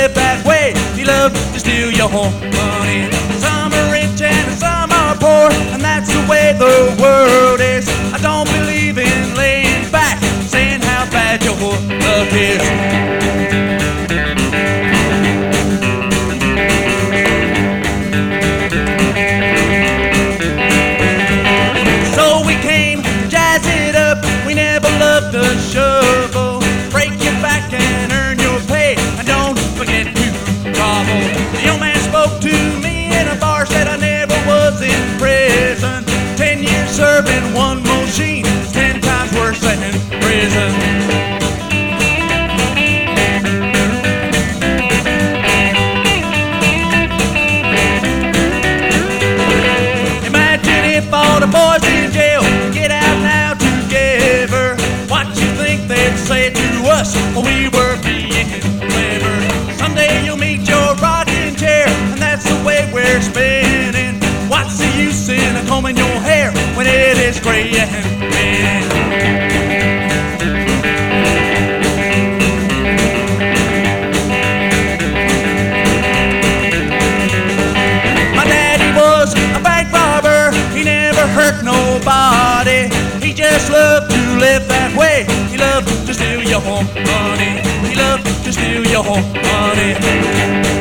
live that way. He loved to steal your money. Some are rich and some are poor, and that's the way the world is. I don't believe in laying back, saying how bad your luck is. The shovel, break your back and earn your pay, and don't forget to grovel. The old man spoke to me in a bar, said I never was in prison. 10 years serving one machine, 10 times worse than prison. Imagine if all the boys in jail get out now together. They'd say to us, we were being clever. Someday you'll meet your rocking chair, and that's the way we're spinning. What's the use in combing your hair when it is gray and thin? My daddy was a bank robber, he never hurt nobody. He just loved to live that way. He loved to steal your money. He loved to steal your money.